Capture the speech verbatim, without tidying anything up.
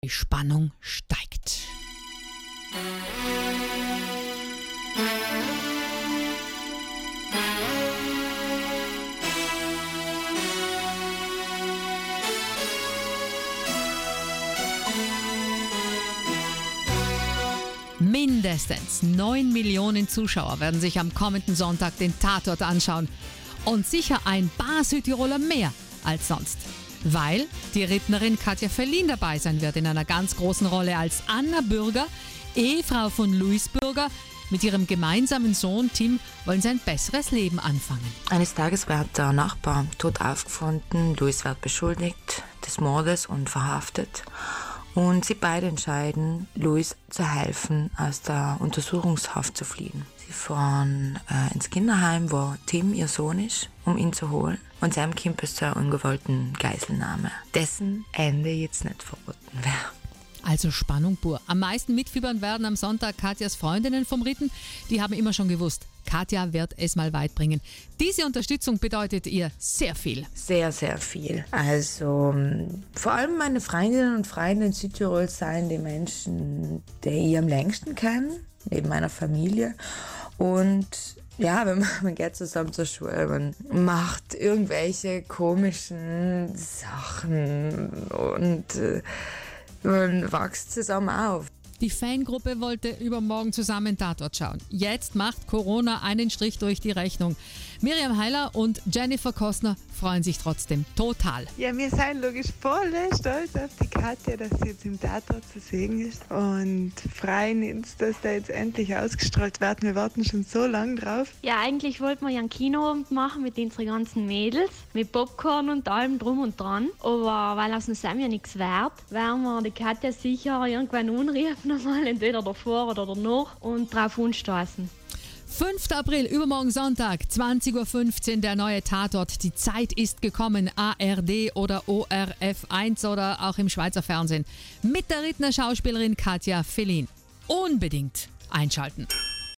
Die Spannung steigt. Mindestens neun Millionen Zuschauer werden sich am kommenden Sonntag den Tatort anschauen. Und sicher ein paar Südtiroler mehr als sonst. Weil die Rednerin Katja Fellin dabei sein wird in einer ganz großen Rolle als Anna Bürger, Ehefrau von Luis Bürger. Mit ihrem gemeinsamen Sohn Tim wollen sie ein besseres Leben anfangen. Eines Tages wird der Nachbar tot aufgefunden. Luis wird beschuldigt des Mordes und verhaftet. Und sie beide entscheiden, Luis zu helfen, aus der Untersuchungshaft zu fliehen. Sie fahren äh, ins Kinderheim, wo Tim ihr Sohn ist, um ihn zu holen. Und seinem kommt es zu einer ungewollten Geiselnahme, dessen Ende jetzt nicht verraten wäre. Also Spannung pur. Am meisten mitfiebern werden am Sonntag Katjas Freundinnen vom Ritten. Die haben immer schon gewusst, Katja wird es mal weit bringen. Diese Unterstützung bedeutet ihr sehr viel. Sehr, sehr viel. Also vor allem meine Freundinnen und Freunde in Südtirol seien die Menschen, die ich am längsten kenne, neben meiner Familie. Und ja, man, man geht zusammen zur Schule, man macht irgendwelche komischen Sachen und äh, man wächst zusammen auf. Die Fangruppe wollte übermorgen zusammen Tatort schauen. Jetzt macht Corona einen Strich durch die Rechnung. Miriam Heiler und Jennifer Kostner freuen sich trotzdem total. Ja, wir sind logisch voll stolz auf die Katja, dass sie jetzt im Tatort zu sehen ist und freuen uns, dass der jetzt endlich ausgestrahlt wird. Wir warten schon so lange drauf. Ja, eigentlich wollten wir ja einen Kinoabend machen mit unseren ganzen Mädels, mit Popcorn und allem drum und dran. Aber weil aus dem Sam ja nichts wert, werden wir die Katja sicher irgendwann anrufen, mal entweder davor oder danach und drauf anstoßen. fünfter April, übermorgen Sonntag, zwanzig Uhr fünfzehn, der neue Tatort. Die Zeit ist gekommen, A R D oder O R F eins oder auch im Schweizer Fernsehen. Mit der Rittner Schauspielerin Katja Fellin. Unbedingt einschalten.